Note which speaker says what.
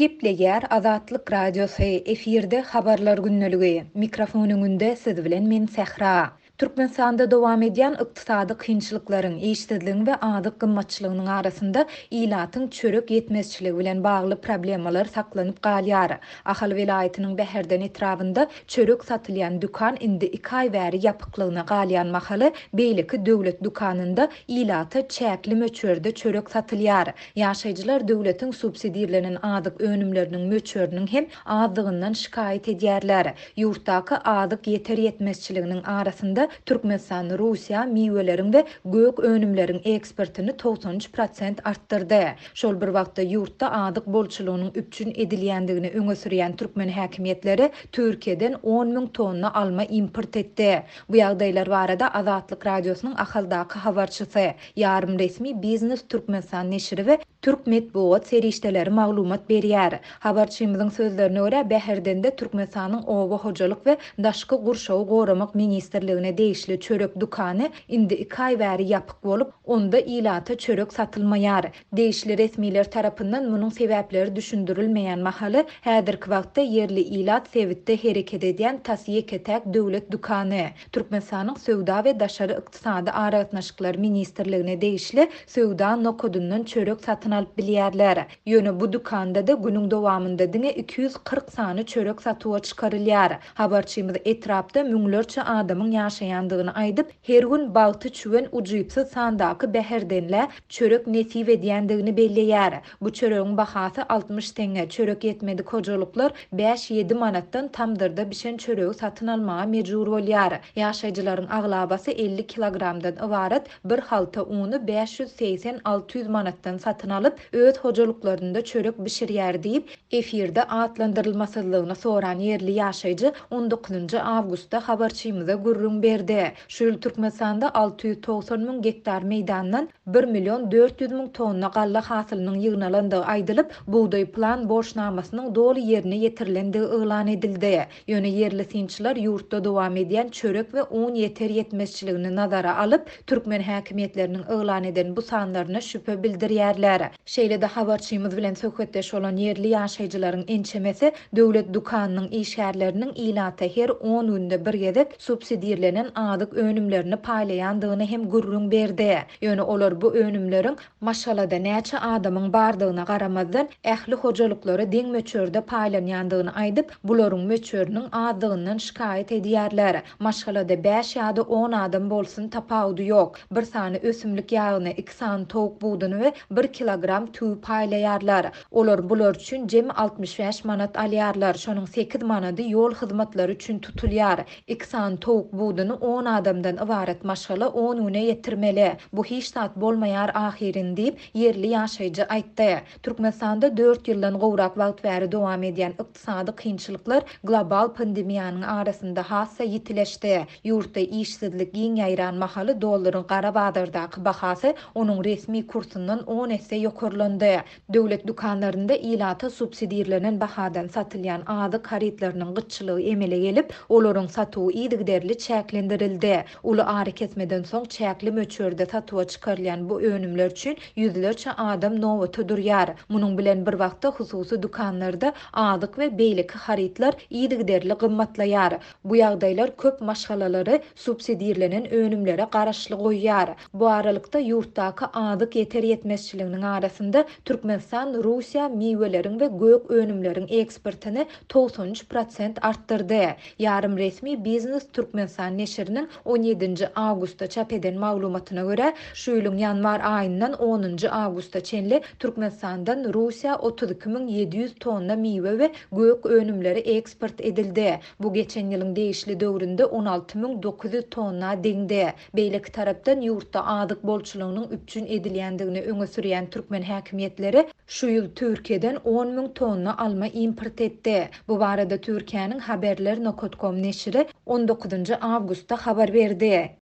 Speaker 1: Gepleýär Azatlyk Radiosy efirde habarlar günneligi. Mikrofonuňynda siz bilen men Sehra. Türkmenistanda dowam edýän ykdysady kynçylyklaryň, eşitsizligiň we adyk gymmatçylygynyň arasynda ilatyň çörek yetmezçiligi bilen bagly problemalar saklanyp galýar. Ahal welaýatynyň Bäherden etrafynda çörek satylýan dükan indi 2 ay bäri ýapyklygyna galýan mahaly beýleki döwlet dukanynda ilaty çäkli möçberde çörek satylýar. Ýaşaýjylar döwletiň subsidiýalenen adyk önümlerinin möçörünün hem azdygyndan şikayet edýärler. Ýurtdaky adyk yeter yetmezçiliginiň arasynda Türkmenistan Russiýa miweleriň we gök önümleriň eksportyny 93% artdyrdy. Şol bir wagtda ýurtda adyk bolçulugynyň üpçün edilýändigini öňe sürýän türkmen häkimetleri Türkiýeden 10.000 tonna alma import etdi. Bu ýagdaýlar barada Azatlyk Radiosynyň ahaldaky habarçysy, ýarym resmi Biznes Türkmenistan neşri we Türk Medbuat serişdeleri maglumat berýär. Habarçymyzyň sözlerine görä Bäherdende Türkmenistanyň Owa hojalyk we daşky gurşawy goramak ministrligine değişli çörek dukany indi 2 ay bäri ýapyk bolup, onda ilata çörek satylmaýar. Değişli resmiler tarapyndan munyň sebäpleri düşündirilmeýän mahaly häzirki wagtda yerli ilat sewitde hereket edýän Tasýeketäk döwlet dukany Türkmenistanyň Söwda we Daşary ykdysady aratnaşyklar ministrligine değişli Söwda nokodundan çörek satyn alyp bilýärler. Ýöne bu dukanda da günüň dowamında diňe 240 sany çörek satywa çykarylýar. Habarçymyz etrapda müňlerçe adamyň ýaşaýandygyny aýdyp, her gün bagty çüwen ujypsy sandaky Bäherdenle çörek nesip edýändigini belleýär. Bu çöregiň bahasy 60 tenge, çörek yetmedi hojalyklar 5-7 manatdan tamdyrda bişen çöregi satyn almaga mejbur bolýar. Ýaşaýjylaryň aglabasy 50 kilogramdan ibaret bir halta uny 580-600 manatdan satyn alyp, öz hojalyklarynda çörek bişirýär diýip efirde atlandyrylmaslygyny soran yerli ýaşaýjy 19 awgustda habarçymyza gurrun berdi. Şu ýyl Türkmenistanda 690.000 hektar meýdandan 1.400.000 tonna galla hasylynyň ýygnalandygy aýdylyp, buğday plan borçnamasynyň dolu ýerine ýetirilendigi elan edildi. Ýöne yerli synçylar ýurtda dowam edýän çörek we un yeter yetmezçiligini nazara alyp, türkmen häkimetleriniň elan eden bu sanlaryna şüphe bildirýärler. Şeýle-de habarçymyz bilen söhbetdeş bolan yerli ýaşaýjylaryň ençemesi döwlet dukanynyň işgärleriniň ilata her 10 günde bir gezek subsidiýalenen adyk önümlerini paýlaýandygyny hem gurrun berdi. Ýöne olar bu önümleriň maşalada näçe adamyň bardygyna garamazdan ähli hojalyklary deň möçörde paýlanýandygyny aýdyp, bularyň möçöriniň azdygyndan şikayet edýärler. Maşalada 5 ýa-da 10 adam bolsun tapawdy ýok. Bir sany ösümlik ýagyny, 2 sany towuk buğdyny we 1 kilogram tüw paýlaýarlar. Olar bular üçin jemi 65 manat alýarlar. Şonuň 8 manaty ýol hyzmatlary üçin tutulýar. 2 sany towuk buğdyny 10 adamdan ibaret maşala 10 güne ýetirmeli. Bu hiç zat bolmaýar ahirin diýip yerli ýaşaýjy aýtdy. Türkmenistanda 4 ýyldan gowrak wagt bäri dowam edýän ykdysady kynçylyklar global pandemiýanyň arasynda hassa ýitileşdi. Ýurtda işsizlik giň ýaýran mahaly dollaryň gara bazardaky bahasy onuň resmi kursundan 10 esse ýokurlandy. Döwlet dukanlarynda ilata subsidiýalenen bahadan satylýan adyk haritlarynyň gyçylygy emele gelip, olaryň satywy ýygyderli çäklendirildi. Uly ary kesmeden soň çäkli möçberde satywa çykarylýan bu önümler üçin ýüzlerçe adam nowata durýar. Munyň bilen bir wagtda hususy dukanlarda adyk we beýleki haritlar ýygyderli gymmatlaýar. Bu ýagdaýlar köp maşgalalary subsidiýalenen önümlere garaşly goýýar. Bu aralykda ýurtdaky adyk yeter yetmezçiliginiň arasynda Türkmenistan Russiýa miweleriň we gök önümleriň eksportyny 93% artdyrdy. Ýarym resmi Biznes Türkmenistan neşriniň 17 awgustda çap eden maglumatyna görä, şu ýylyň ýanwar aýyndan 10 awgustda çenli Türkmenistandan Russiýa 32.700 tonna miwe we gök önümleri eksport edildi. Bu geçen ýylyň değişli döwründe 16.900 tonna deňdi. Beýleki tarapdan ýurtda adyk bolçulugynyň üpçün edilýändigini öňe sürýän türkmen häkimetleri şu ýyl Türkiýeden 10.000 tonna alma import etdi. Bu barada Türkiýanyň Haberler.com neşri 19 awgustda habar berdi.